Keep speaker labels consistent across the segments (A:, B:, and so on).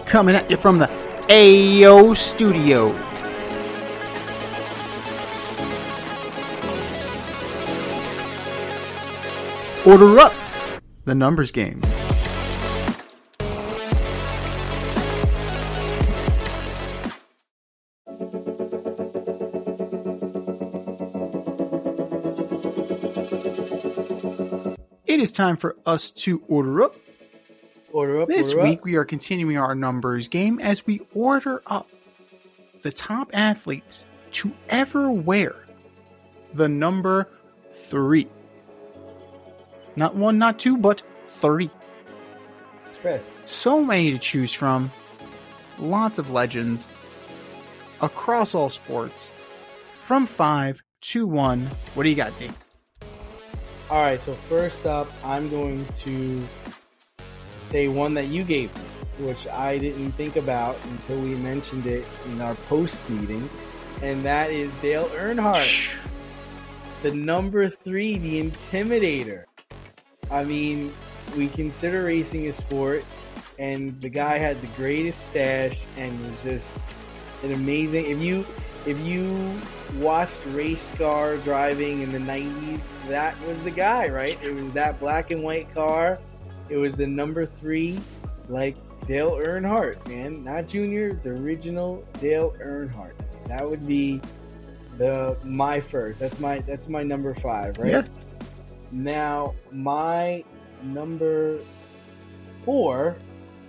A: coming at you from the AO Studio. Order up the numbers game. It is time for us to order up. This week we are continuing our numbers game as we order up the top athletes to ever wear the number 3. Not 1, not 2, but 3.
B: Chris.
A: So many to choose from. Lots of legends across all sports. From 5 to 1. What do you got, D?
B: All right, so first up, I'm going to say one that you gave me, which I didn't think about until we mentioned it in our post meeting, and that is Dale Earnhardt, the number 3, the Intimidator. I mean, we consider racing a sport, and the guy had the greatest stash and was just an amazing. If you watched race car driving in the 90s, that was the guy, right? It was that black and white car. It was the number 3, like Dale Earnhardt, man. Not Junior, the original Dale Earnhardt. That would be my first. That's my number 5, right?
A: Yeah.
B: Now, my number 4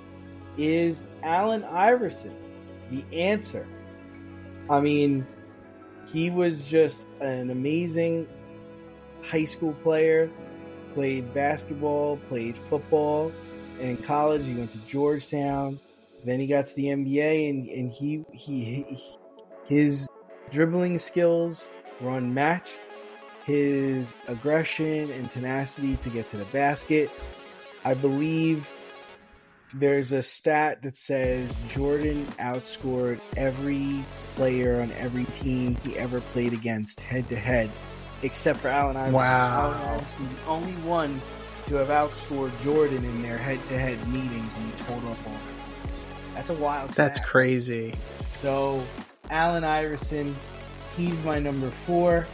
B: is Allen Iverson, the answer. I mean, he was just an amazing high school player, played basketball, played football, and in college he went to Georgetown. Then he got to the NBA, and his dribbling skills were unmatched. His aggression and tenacity to get to the basket. I believe there's a stat that says Jordan outscored every player on every team he ever played against head to head, except for Allen Iverson.
A: Wow.
B: Allen Iverson's the only one to have outscored Jordan in their head to head meetings when you total up all the points. That's a wild stat.
A: That's crazy.
B: So, Allen Iverson, he's my number 4.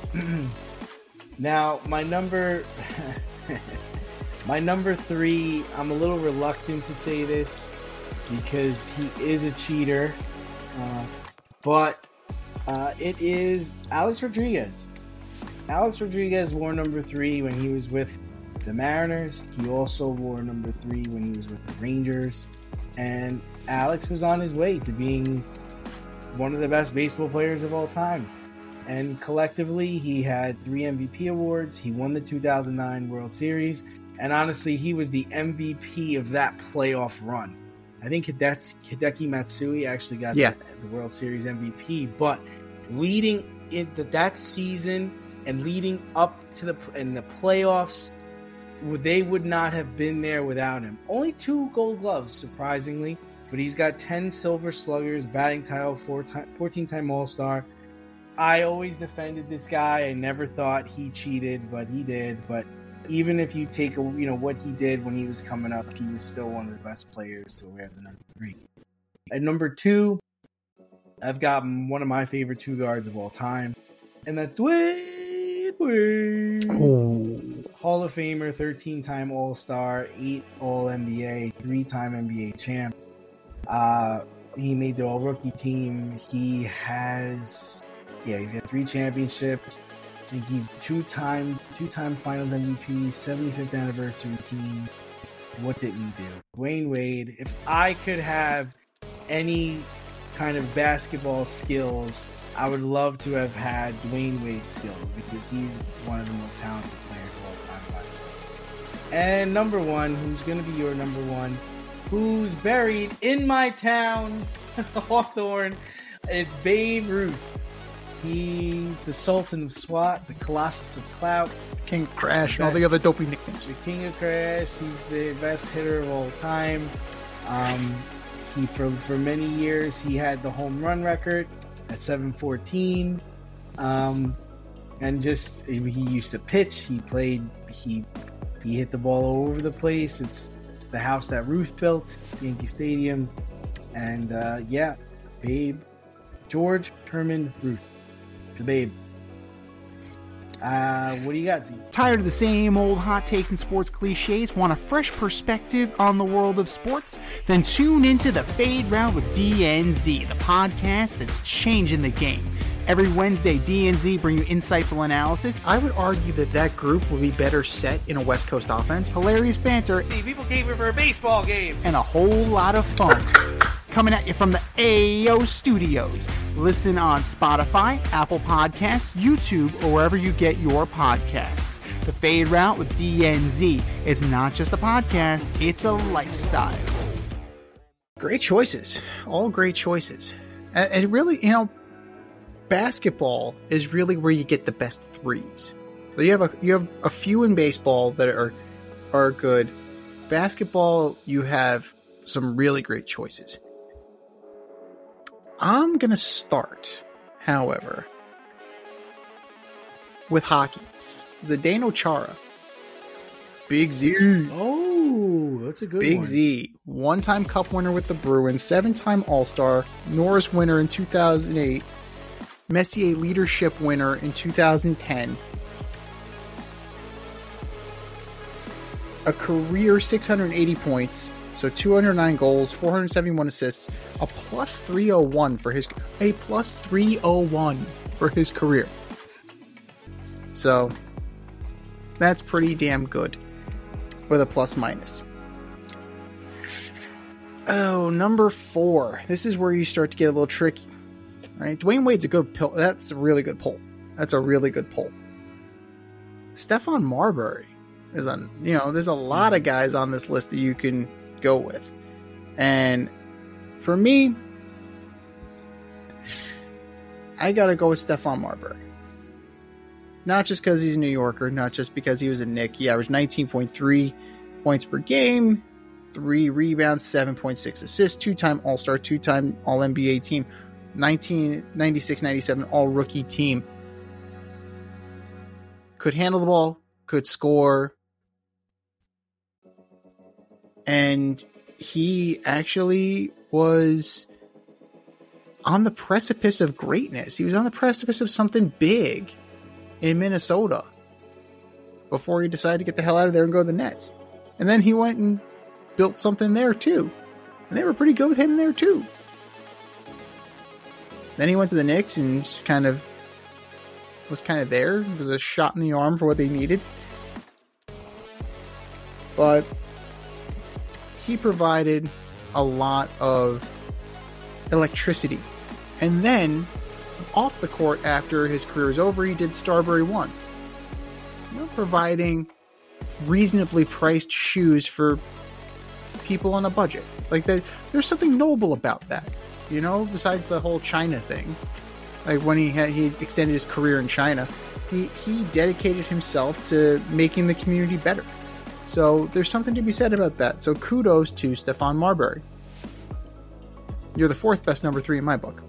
B: Now, my number 3, I'm a little reluctant to say this because he is a cheater, but it is Alex Rodriguez. Alex Rodriguez wore number 3 when he was with the Mariners. He also wore number 3 when he was with the Rangers. And Alex was on his way to being one of the best baseball players of all time. And collectively, he had 3 MVP awards. He won the 2009 World Series. And honestly, he was the MVP of that playoff run. I think Hideki Matsui actually got the World Series MVP. But leading into that season and leading up to the playoffs, they would not have been there without him. Only 2 Gold Gloves, surprisingly. But he's got 10 Silver Sluggers, batting title, 14-time All-Star. I always defended this guy. I never thought he cheated, but he did. But even if you take what he did when he was coming up, he was still one of the best players to wear the number 3. At number 2, I've got one of my favorite 2 guards of all time, and that's Dwayne Wade.
A: Oh.
B: Hall of Famer, 13-time All-Star, 8 All-NBA, 3-time NBA champ. He made the All-Rookie team. He's got 3 championships. I think he's two-time Finals MVP, 75th anniversary team. What didn't he do? Dwayne Wade. If I could have any kind of basketball skills, I would love to have had Dwayne Wade's skills because he's one of the most talented players of all time. And number 1, who's going to be your number 1, who's buried in my town, Hawthorne, it's Babe Ruth. He's the Sultan of SWAT, the Colossus of Clout,
A: King of Crash, and all the other dopey nicknames.
B: The King of Crash. He's the best hitter of all time. He for many years he had the home run record at 714. And just he used to pitch. He played. He hit the ball all over the place. It's the house that Ruth built, Yankee Stadium. And Babe, George Herman Ruth, the Babe. What do you got, Z?
A: Tired of the same old hot takes and sports cliches? Want a fresh perspective on the world of sports? Then tune into the Fade Route with DNZ, the podcast that's changing the game. Every Wednesday, DNZ bring you insightful analysis. I would argue that group would be better set in a West Coast offense. Hilarious banter.
B: See, people came here for a baseball game.
A: And a whole lot of fun. Coming at you from the AO Studios. Listen on Spotify, Apple Podcasts, YouTube, or wherever you get your podcasts. The Fade Route with DNZ. It's not just a podcast, it's a lifestyle. Great choices. All great choices. And really, basketball is really where you get the best threes. So you have a few in baseball that are good. Basketball, you have some really great choices. I'm gonna start, however, with hockey. Zdeno Chara, Big Z.
B: Oh, that's a good one.
A: Big Z, one-time Cup winner with the Bruins, 7-time All-Star, Norris winner in 2008. Messier leadership winner in 2010. A career 680 points, so 209 goals, 471 assists, a plus 301 for his career. So that's pretty damn good with a plus minus. Oh, number 4. This is where you start to get a little tricky. Right, Dwayne Wade's a good pill. That's a really good pull. Stephon Marbury is on. There's a lot of guys on this list that you can go with, and for me, I gotta go with Stephon Marbury. Not just because he's a New Yorker, not just because he was a Knick. He averaged 19.3 points per game, 3 rebounds, 7.6 assists, 2-time All-Star, 2-time All-NBA team. 1996-97 all-rookie team. Could handle the ball, could score, and he actually was on the precipice of greatness. He was on the precipice of something big in Minnesota before he decided to get the hell out of there and go to the Nets. And then he went and built something there too. And they were pretty good with him there too. Then he went to the Knicks and just was there. It was a shot in the arm for what they needed. But he provided a lot of electricity. And then, off the court after his career was over, he did Starbury Ones. Providing reasonably priced shoes for people on a budget. There's something noble about that. Besides the whole China thing, when he extended his career in China, he dedicated himself to making the community better. So there's something to be said about that. So kudos to Stephon Marbury. You're the 4th best number 3 in my book.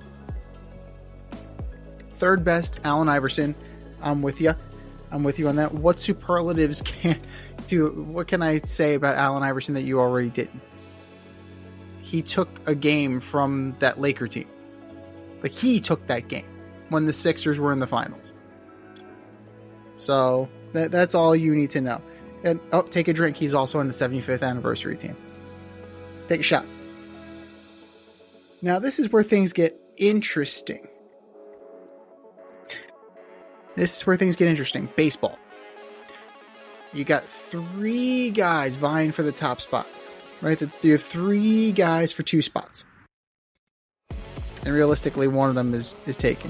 A: 3rd best, Allen Iverson. I'm with you on that. What superlatives what can I say about Allen Iverson that you already didn't? He took a game from that Laker team. He took that game when the Sixers were in the finals. So that's all you need to know. And take a drink. He's also in the 75th anniversary team. Take a shot. Now this is where things get interesting. Baseball. You got 3 guys vying for the top spot. Right? You have 3 guys for 2 spots. And realistically, one of them is taken.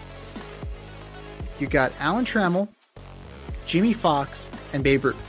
A: You got Alan Trammell, Jimmy Fox, and Babe Ruth.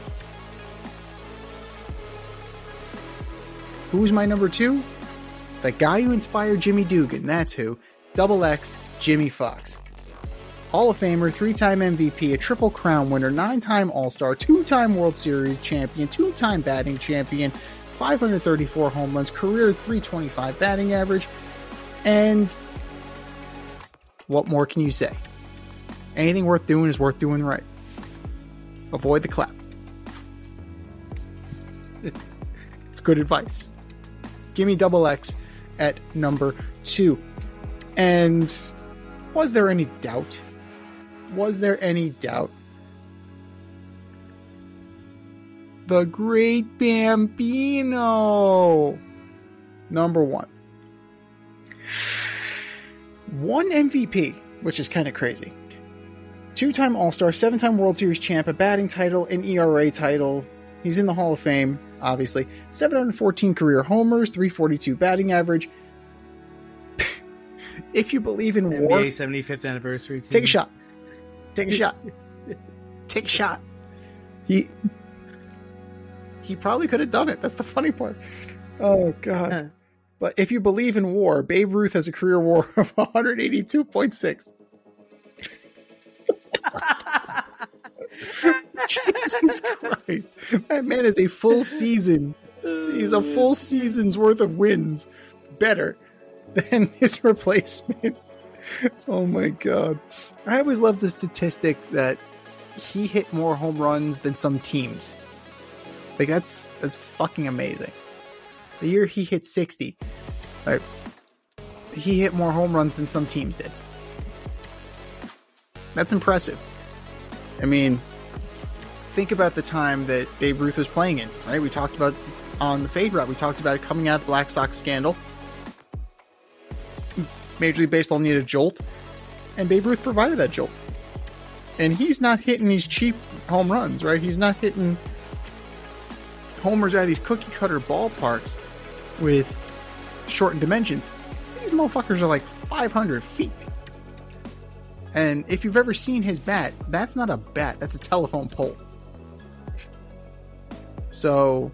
A: Who's my number 2? The guy who inspired Jimmy Dugan. That's who. XX Jimmy Fox. Hall of Famer, 3-time MVP, a Triple Crown winner, 9-time All-Star, 2-time World Series champion, 2-time batting champion, 534 home runs, career .325 batting average, and what more can you say? Anything worth doing is worth doing right. Avoid the clap. It's good advice. Give me XX at number 2. And was there any doubt? Was there any doubt? The Great Bambino, number 1. 1 MVP, which is kind of crazy. 2-time All-Star, 7-time World Series champ, a batting title, an ERA title. He's in the Hall of Fame, obviously. 714 career homers, 342 batting average. If you believe in
B: NBA
A: war...
B: 75th anniversary team.
A: Take a shot. Take a shot. Take a shot. He probably could have done it. That's the funny part. Oh, God.
B: Huh.
A: But if you believe in war, Babe Ruth has a career WAR of 182.6. Jesus Christ. That man is a full season. He's a full season's worth of wins better than his replacement. Oh my God. I always love the statistic that he hit more home runs than some teams. Like that's fucking amazing. The year he hit 60, he hit more home runs than some teams did. That's impressive. I mean, think about the time that Babe Ruth was playing in, right? We talked about on the Fade Route, we talked about it coming out of the Black Sox scandal. Major League Baseball needed a jolt, and Babe Ruth provided that jolt. And he's not hitting these cheap home runs, right? He's not hitting homers out of these cookie cutter ballparks with shortened dimensions. These motherfuckers are like 500 feet. And if you've ever seen his bat, that's not a bat, that's a telephone pole. So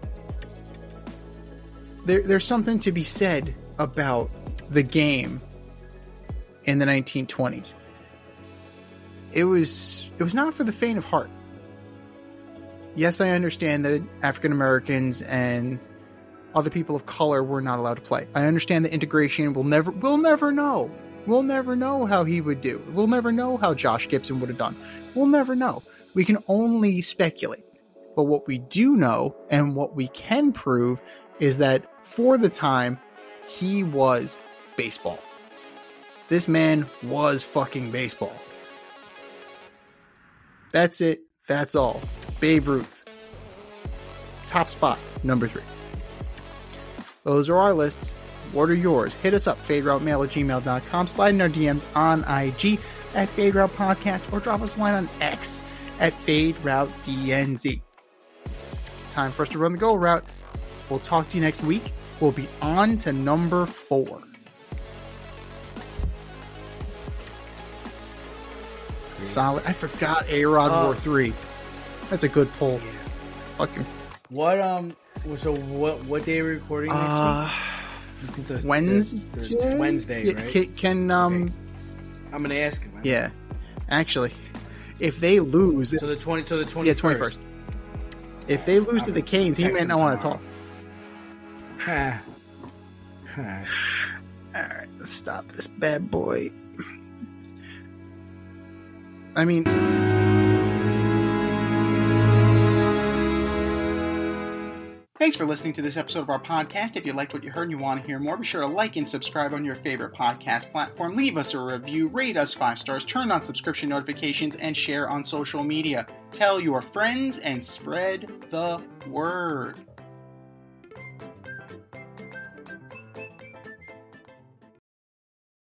A: there's something to be said about the game in the 1920s. It was not for the faint of heart. Yes, I understand that African Americans and other people of color were not allowed to play. I understand the integration. We'll never know. We'll never know how he would do. We'll never know how Josh Gibson would have done. We'll never know. We can only speculate. But what we do know and what we can prove is that for the time, he was baseball. This man was fucking baseball. That's it. That's all. Babe Ruth. Top spot, number 3. Those are our lists. What are yours? Hit us up, faderoutemail@gmail.com. Slide in our DMs on IG at Fade Route Podcast, or drop us a line on X at FadeRouteDNZ. Time for us to run the goal route. We'll talk to you next week. We'll be on to number 4. Solid. I forgot A-Rod War 3. That's a good pull.
B: Yeah.
A: Fucking.
B: What day are we recording next week?
A: Wednesday.
B: Wednesday, right?
A: Can
B: I'm gonna ask him.
A: Yeah, actually, if they lose,
B: so the 21st.
A: Yeah, 21st. If they lose to the Canes, he might not want to talk. All right, let's stop this bad boy. I mean, thanks for listening to this episode of our podcast. If you liked what you heard and you want to hear more, be sure to like and subscribe on your favorite podcast platform. Leave us a review, rate us 5 stars, turn on subscription notifications, and share on social media. Tell your friends and spread the word.